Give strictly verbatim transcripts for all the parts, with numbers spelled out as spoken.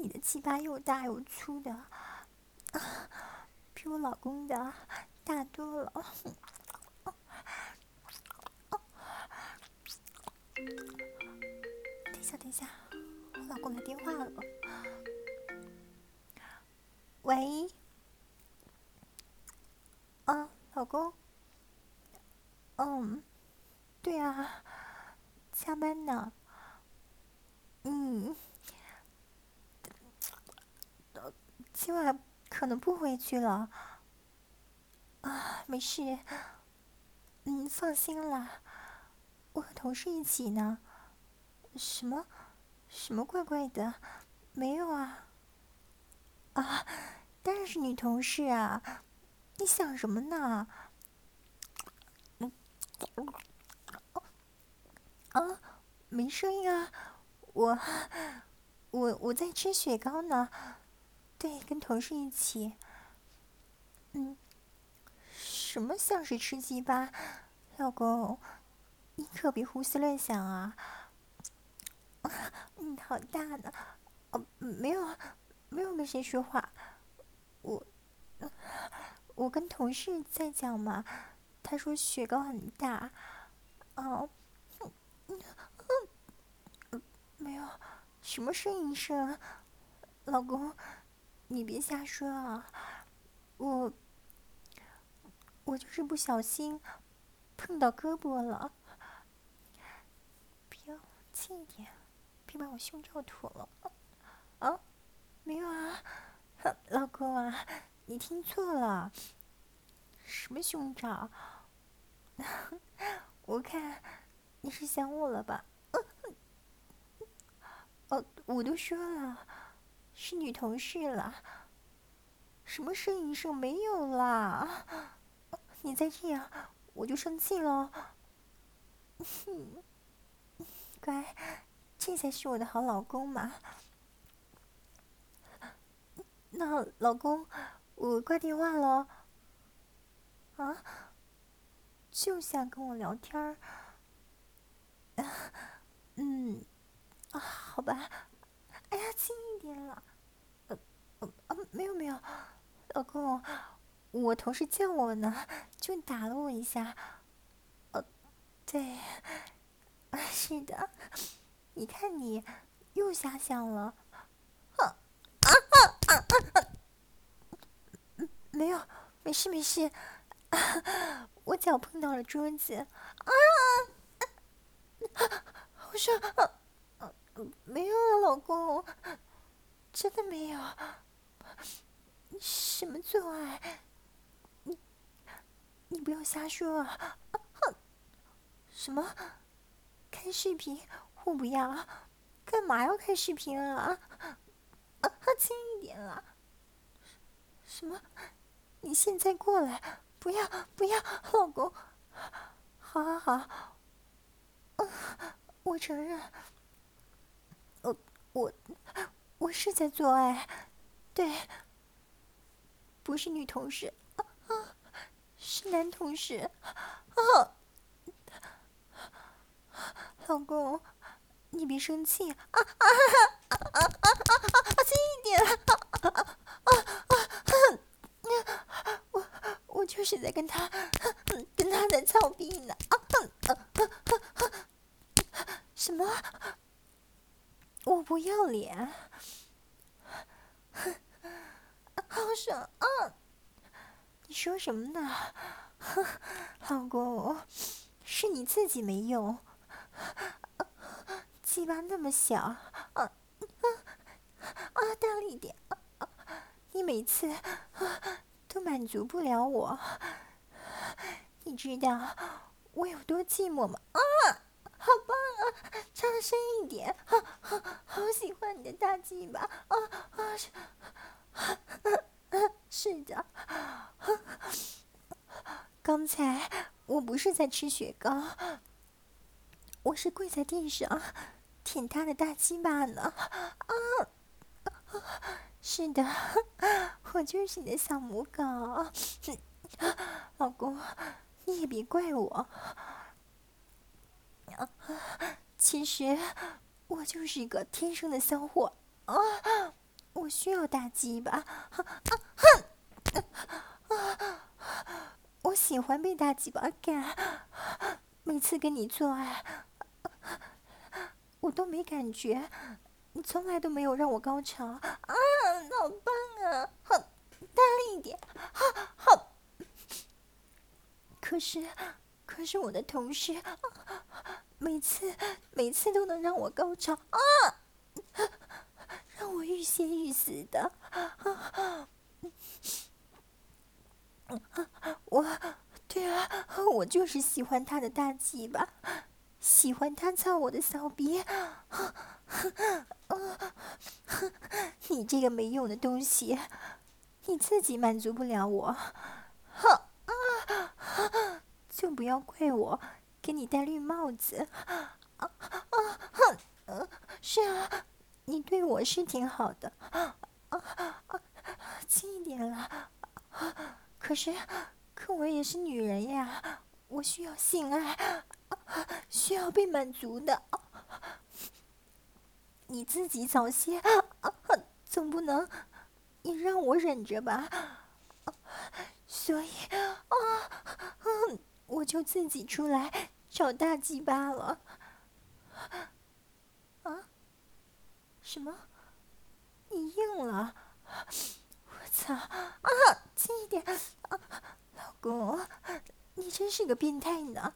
你的鸡巴又大又粗的，啊，比我老公的大多了。等一下，等一下，我老公来电话了。喂，啊，老公，嗯，对啊，加班呢。嗯，今晚可能不回去了。啊，没事，嗯，放心啦，我和同事一起呢。什么？什么怪怪的？没有啊。啊，当然是女同事啊！你想什么呢？啊，没声音啊，我我我在吃雪糕呢。对，跟同事一起。嗯，什么像是吃鸡巴？老公，你可别胡思乱想啊！嗯，好大呢。哦，没有，没有跟谁说话。我我跟同事在讲嘛，他说雪糕很大。哦，没有，什么声音声？老公，你别瞎说啊！我我就是不小心碰到胳膊了。别轻一点，别把我胸罩脱了。啊，没有啊，老公啊，你听错了，什么胸罩？我看你是想我了吧？哦，我都说了，是女同事了，什么声音声没有啦？你再这样，我就生气了。乖，这才是我的好老公嘛。那老公，我挂电话了。啊，就想跟我聊天儿。嗯，啊，好吧。哎呀，轻一点了。呃，呃，啊，没有没有，老公，我同事叫我呢，就打了我一下。呃，对，啊，是的，你看你又瞎想了。没有，没事没事，我脚碰到了桌子。啊，我说，呃没有啊，老公，真的没有。什么做爱？你不要瞎说啊！什么？看视频？我不要。干嘛要看视频啊？啊，轻一点啊！什么？你现在过来！不要不要，老公！好好好，我承认，我我我是在做爱，对，不是女同事，是男同事。啊，老公，你别生气啊！啊啊啊啊啊！轻一点！我我就是在跟他跟他在操逼呢！啊啊啊啊！什么？我不要脸！好爽啊！你说什么呢？老公，是你自己没用，鸡巴那么小。啊啊啊！大力点！你每次都满足不了我，你知道我有多寂寞吗？啊，好棒啊！唱声一点，好，好，好喜欢你的大鸡巴！啊啊！是，是的，刚才我不是在吃雪糕，我是跪在地上舔他的大鸡巴呢。啊，是的，我就是你的小母狗。老公，你也别怪我。其实我就是一个天生的骚货啊！ 我需要大鸡巴。我喜欢被大鸡巴干，每次跟你做爱，我都没感觉，你从来都没有让我高潮啊！好棒啊！好，大力一点！好，好。可是，可是我的同事，每次每次都能让我高潮啊，让我欲仙欲死的。我，对啊，我就是喜欢他的大鸡巴，喜欢他操我的骚逼。你这个没用的东西，你自己满足不了我，就不要怪我给你戴绿帽子。是啊，你对我是挺好的，轻一点了。可是，可我也是女人呀，我需要性爱，需要被满足的。你自己早些，总不能你让我忍着吧？所以啊，我就自己出来找大鸡巴了。啊？什么？你硬了？我操！啊，轻一点！啊，老公，你真是个变态呢！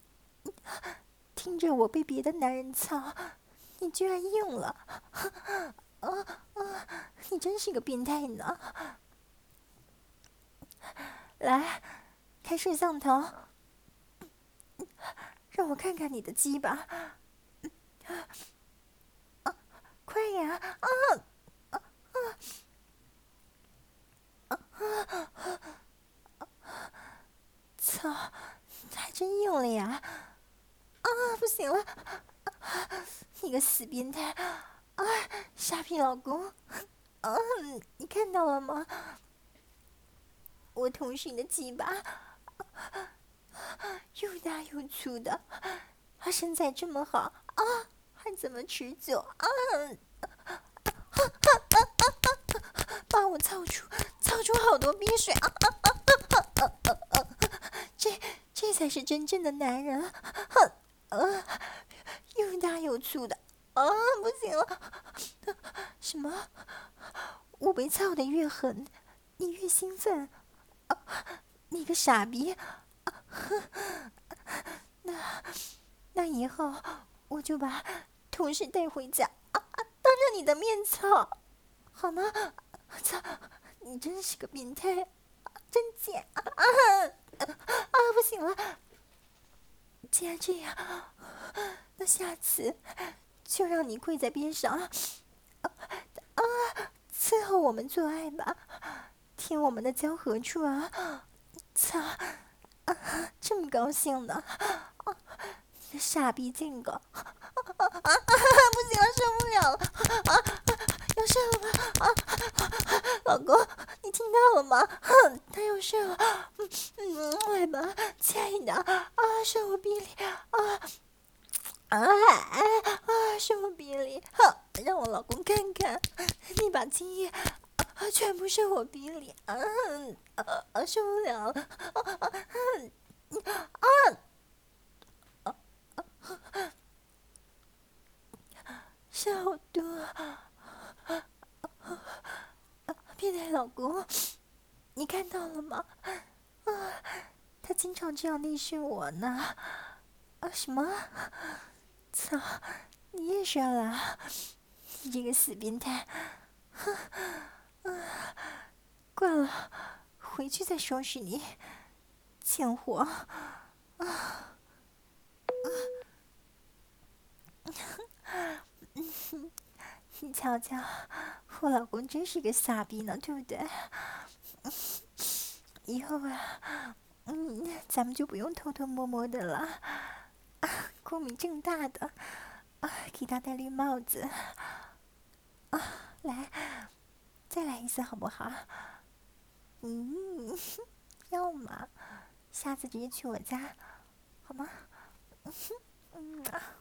听着我被别的男人操，你居然硬了！啊啊！你真是个变态呢！来，开摄像头，让我看看你的鸡巴！啊，快呀！啊啊啊啊！操，还真硬了呀！啊，不行了！你个死变态！啊，傻逼老公！啊，你看到了吗？我同事的鸡巴又大又粗的，他身材这么好啊，还怎么持久啊？把我操出操出好多鼻水啊！这这才是真正的男人，哼，呃，又大又粗的啊，不行了！什么？我被操的越狠，你越兴奋？啊，你个傻逼！那那以后我就把同事带回家，啊啊，当着你的面操，好吗？操，你真是个变态，真贱啊！啊啊，不行了！既然这样，那下次就让你跪在边上，啊啊，伺候我们做爱吧，舔我们的交合处啊！操，啊，这么高兴呢？啊，你个傻逼贱狗！啊啊啊！不行了，受不了了！啊啊，要射了吗？啊啊！老公，你听到了吗？哼，他要射了！嗯嗯，来吧，亲爱的，啊，射我逼里！啊啊啊！射我逼里！哼，让我老公看看，你把精液啊全部射我逼里！啊啊，受不了了！啊啊啊！射好多！变态老公，你看到了吗？啊，他经常这样内射我呢。啊，什么？操，你也射了？你这个死变态！啊，挂了，回去再收拾你，贱货！啊！你瞧瞧，我老公真是个傻逼呢，对不对？以后啊，嗯，咱们就不用偷偷摸摸的了，啊，光明正大的，啊，给他戴绿帽子，啊，来，再来一次好不好？嗯，要嘛，下次直接去我家，好吗？嗯啊。